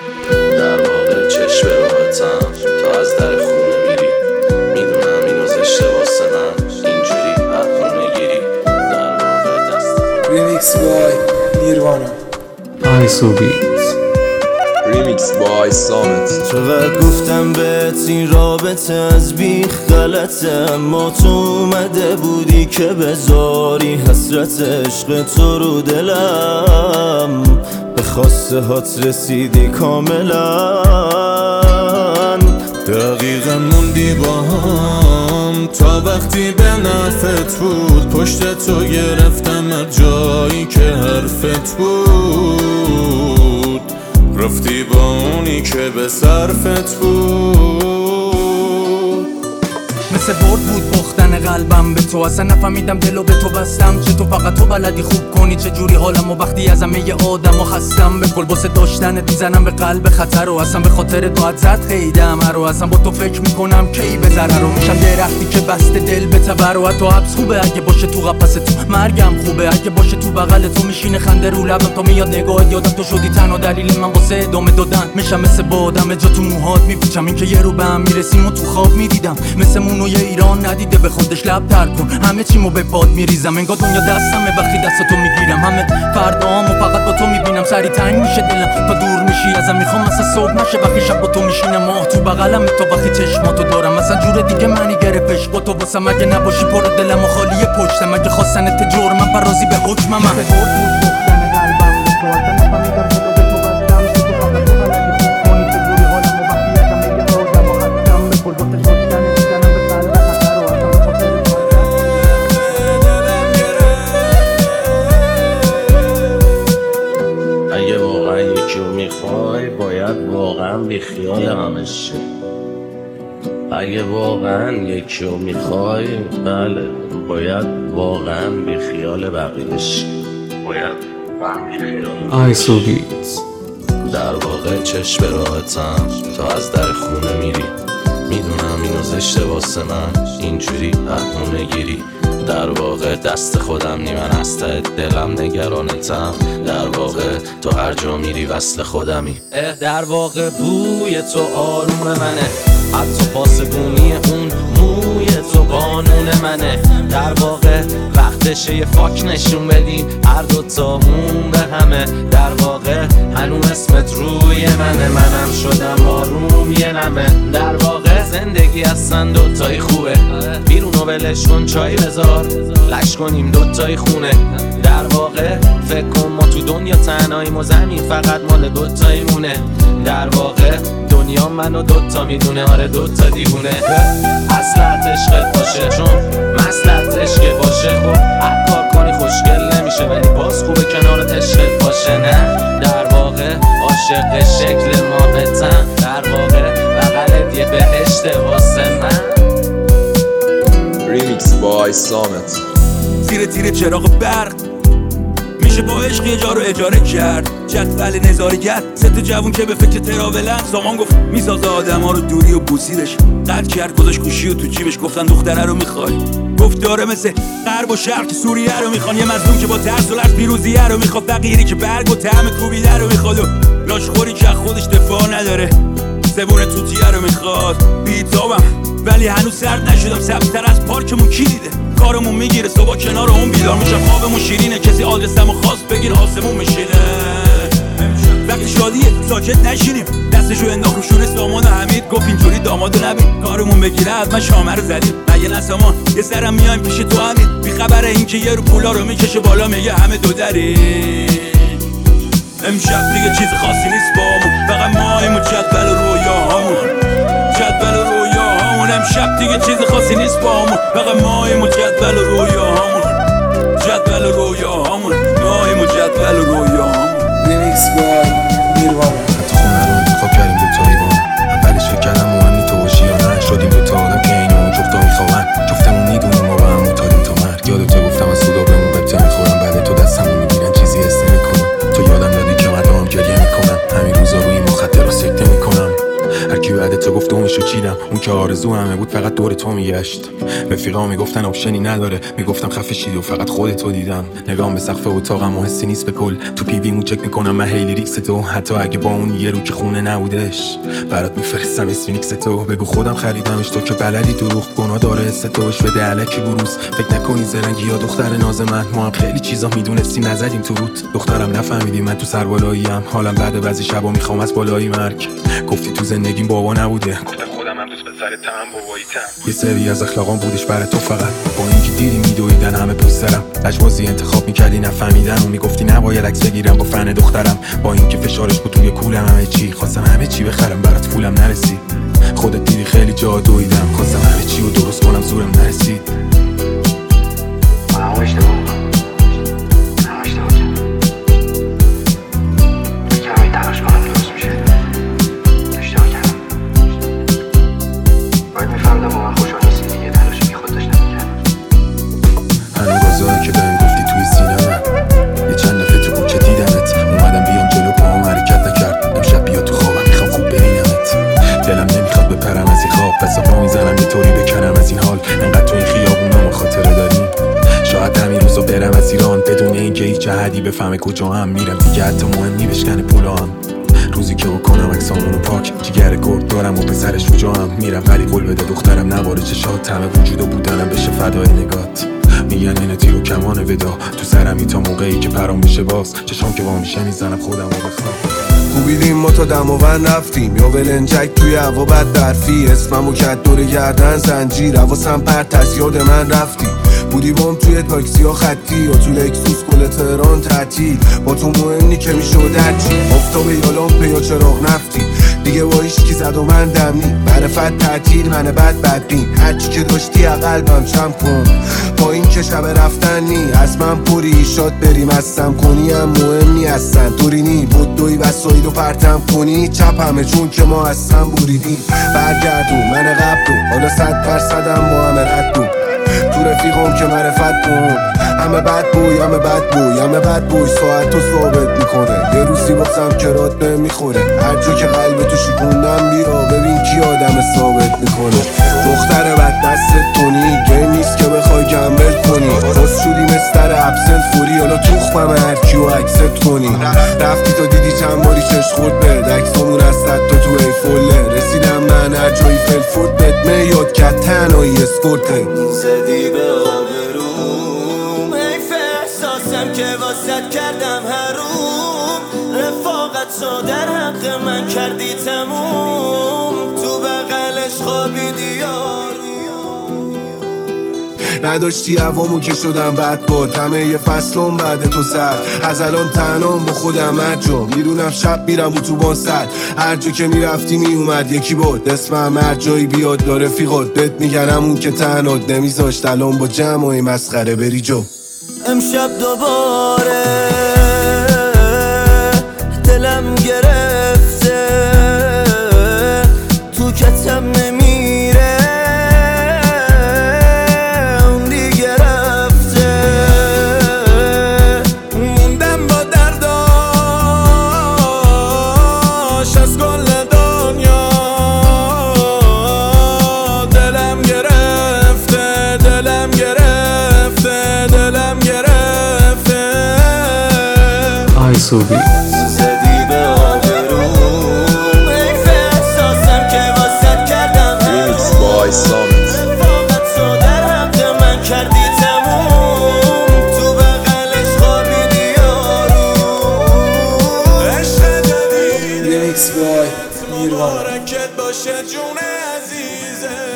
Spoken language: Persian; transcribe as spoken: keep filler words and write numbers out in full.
در واقع چشم راحتم تا از در خونه میری. میدونم اینو زشته واسه من اینجوری بهونه گیری. در واقع دست ریمیکس بای نیروانا آیسو بیت ریمیکس بای سامت. چقدر گفتم بهت این رابطه از بیخ غلطه، اما تو اومده بودی که بذاری حسرت عشق تو رو دلم، به خواسته هات رسیدی کاملا. دقیقا موندی با هم تا وقتی به نفت بود، پشت تو گرفتم از جایی که حرفت بود، رفتی با اونی که به صرفت بود. مثل برد بود باختن قلبم به تو، اصلا نفهمیدم دلو به تو بستم، چه تو فقط تو بلدی خوب کنی چه جوری حالم و وقتی از همه ی آدم و خستم. به کل باسه داشتنت میزنم به قلب خطر و اصلا به خاطر تو زد خیدم رو، اصلا با تو فکر میکنم کی به ضرر رو میشم درختی که بسته دل به تبر و تو حبس خوبه اگه باشه تو قفس تو، مرگم خوبه اگه باشه تو بغل تو، میشینه خنده رو لبم تا میاد نگاهت یادم تو شدی تنها دلیل من واسه ادامه دادن، میشم مثل بادم جا تو موهات میپیچم، این که یه رو به هم میرسیم و تو خواب میدیدم، مثل مونوی ایران ندیده به خودش لب تر کن، همه چیمو به باد میریزم، انگار دنیا دستمه وقتی دستاتو میگیرم، همه فردامو فقط با تو میبینم، سری تنگ میشه دلم تا دور میشی ازم، میخوام مثلا صبح نشه وقتی شب با تو میشینه ماه تو بغلم، تا وقتی چشماتو دارم مثلا جور دیگه منی گرفتش با تو واسم، اگه نباشی پر دلم و خالی پشتم، اگه خواستنت جرمم فرازی به حکمم. اگه واقعا یکی رو میخوای باید واقعا بیخیال همش شه. اگه واقعا یکی رو میخوای بله باید واقعا بیخیال بقیه شی. باید واقعا بیخیال آیسو بیت. در واقع چشم راحتم تا از در خونه میری. میدونم اینو زشته واسه من اینجوری بهونه گیری. در واقع دست خودم نی من از ته دلم نگرانتم. در واقع تو هر جا میری وصل خودمی. در واقع بوی تو آروم منه، حتی پاسبونی اون موی تو قانون منه. در واقع وقتشه یه فاک نشون بدیم هر دوتامون به همه. در واقع هنوز اسمت روی منه، منم شدم آروم یه نمه. در واقع زندگی اصلا دوتایی خوبه، بیرونو ولش کن چای بذار لش کنیم دوتایی خونه. در واقع فکر کن ما تو دنیا تنهاییم و زمین فقط مال دوتایی مونه. در واقع دنیا منو دوتا میدونه، آره دوتا دیوونه. اصلت عشقت باشه چون مصلحت عشق باشه، خب هر کار کنی خوشگل نمیشه ولی باز خوبه کنارت عشقت باشه. نه در واقع عاشق شکل ماهتم، در واقع بغلت یه بهشت واسه من. ریمیکس بای سامت. تیره تیره چراغ برق میشه با عشق یه جا رو اجاره کرد. جدول نظارگر سه تا جوون که به فکر تراولن. سامان گفت میسازه آدم ها رو دوری و بوسیدش. قد کرد گذاشت گوشی و تو جیبش، گفتن دختره رو میخوای؟ گفت داره مثل غرب و شرق که سوریه رو میخوان. یه مظلوم که با ترس و لرز پیروزیه رو میخواد، فقیری که برگ و طعم کوبیده رو میخواد و لاشخوری که خودش دفاع نداره. زبون توتیه رو میخواد. بیتابم ولی هنوز سرد نشدم، سبزتر از پارکمون کی دیده؟ کارمون میگیره صبح کنار اون بیدار میشم، خوابمون شیرینه کسی آدرسمو خواست بگیر آسمون میشینه. وقتی شادیه ساکت نشینیم، دستشو انداخت رو شونه سامان و حمید گفت اینجوری دامادو نبین. کارمون بگیره حتما شامه رو زدیم، مگه نه سامان؟ یه سرم میایم پیش تو حمید، بیخبره این که یه رو پولا رو میکشه بالا میگه همه دو دری. امشب دیگه چیز خاصی نیست بامون، فقط ماییم و جدول و رویاهامون. جدول و رویاهامون امشب دیگه چیز خاصی نیست بامون، فقط ماییم و جدول و رویاهامون. جدول و رویاهامون ماییم و جدول و رویاهامون. ریمیکس بای نیروانا. حتی خونه رو انتخاب کردیم دوتایی با هم، اولش فکر کردم مهم نی تو باشی یا نه. شدیم دوتا آدم که اینو اون جفتا میخوابن، جفتمون میدونیم ما با هم متادیم تا مرگ. یادت گفتم از خدا بهمون ببته میخورم، بعد تو دستمون میگیرن چیزی حس نمیکنم. تو یادم دادی که مردمم گریه میکنن، همین روزا روی مخدر رو سکته میکنم. هر کی بعد تو گفت اونشو چیدم، اون که آرزو همه بود فقط دور تو میگشت. رفیقا میگفتن آپشنی نداره، میگفتم خفه شید و فقط خودتو دیدم. نگام به سقف اتاقم و حسی نیست به کل، تو پی ویمو چک میکنم من هیلی ریکس تو. حتی اگه با اون یه رو که خونه نبودش برات میفرستم اسفینیکس تو. بگو خودم خریدمش، تو که بلدی دروغ گناه داره استوش بده الکی بروز. فکر نکنی زرنگی یا دختر ناز من، ما هم خیلی چیزا میدونستی نزدیم تو روت. دخترم نفهمیدی من تو سربالاییم، حالم بعد بعضی شبا میخوام از بالایی مرگ. گفتی تو زندگیم بابا نبوده، گفتم خودم هم دوست پسر تم باباییتم. یه سری از اخلاقام بودش برای تو فقط، با اینکه دیدی میدویدن همه پوسترم. لجبازی انتخاب میکردی نفهمیدن و میگفتی نباید عکس بگیرم با فن دخترم. با اینکه فشارش بود توی کولم همه چی، خواستم همه چی بخرم برات پولم نرسید. خودت دیدی خیلی جا دویدم، خواستم همه چی رو درست کنم زورم نرسید. همه اشتباه بودم، همه اشتباه کردم. کمی تلاش کنم درست میشه، اشتباه کردم. باید میفهمیدم با من خوشحال نیستی دیگه، تلاش بی خود داشتم میکردم. هنو بازایی که بهم گفتی توی سینه یه چند دفعه تو کوچه دیدمت، اومدم بیام جلو پاهم حرکت نکرد. امشب بیا تو خوابم میخوام خوب ببینمت. دلم نمیخواد بپرم از این خواب، پس پا میزنم یه طوری بکنم از این حال. انقدر تو این خیابونا ما خاطره داریم، شاید همین روزا برم از ایران بدون اینکه هیچ احدی بفهمه کجا هم میرم. دیگه حتی مهم نی بشکنه پولا هم، روزی که بکنم عکسامونو پاک. جگر گرد دارم و پسر شجاعم، میرم ولی قول بده دخترم نباره چشات. همه وجود و بودنم بشه فدای نگات. میگن این تیر و کمان ودا تو سرمی تا موقعی که پرام میشه باز. چشام که با میشه میزنم خودم و بخوام. خوبیدیم ما تا دماوند رفتیم، یا ولنجک توی هوا بد برفی. اسممو کت دور گردن زنجیر، حواسم پرت از یاد من رفتی. بودی بام توی تاکسی ها خطی، یا تو لکسوس کل تهران تعطیل. با تو مهم نی که میشد هرچی، آفتاب یا لامپه یا چراغ نفتی. دیگه با هیچکی زد و من دم نی، معرفت تعطیل من بد بدبین. هرچی که داشتی قلبم چم کن، با این که شب رفتن نی. از من پری شاد بریم هستم کنی هم مهم نی هستن. طوری نی بود دوی وسایل و پرتم کنی چپ همه چون که ما هستم بریدیم. برگردون من قبل حالا صد درصدم با همه ردون. تو رفیقم که معرفت کن، همه بد بوی همه بد بوی همه بد بوی. ساعت تو ثابت میکنه یه روزی واسم کرات به میخوره. هر جا که قلب تو شکوندم بیرا ببین کی آدم ثابت میکنه. دختر بد دستت کنی گیم نیست که بخوای گمبل کنی. باز شدی مستر ابسنت فوری، حالا توخمم هرکی و اکسپت کنی. رفتی تا دیدی چند باری چش خورد به دکسامون از صد تا تو ای فوله. رسیدم من هر جایی فلفورد بهت میاد که تنهایی اسکورته. زدی به آبروم، حیف احساسم که واسد کردم حروم. رفاقت تو در حق من کردی تموم، تو بغلش خوابیدی یارو. نداشتی هوامو که شدم بد باد، همه یه فصلم بعد تو سر. از الان تنهام با خودم هر جا میرونم، شب میرم اتوبان سر. هر جا که میرفتی میومد یکی بود اسمم، هر جایی بیاد داره رفیقات. بهت میگنم اون که تنهات نمیذاشت الان با جمعای مسخره بری جو. امشب دوباره دلم گرفته، تو کتم نمیره، اون دیگه رفته. موندم با درداش از کل دنیا. دلم گرفته دلم گرفته دلم گرفته. آی سوبی زدی به آبروم، حیف احساسم که واسد کردم Remix by Summit. رفاقت تو در حق من کردی تموم، تو بغلش خوابیدی یارو. عشق جدید لیکس بای نیروانا. مبارکت باشه جون عزیزه.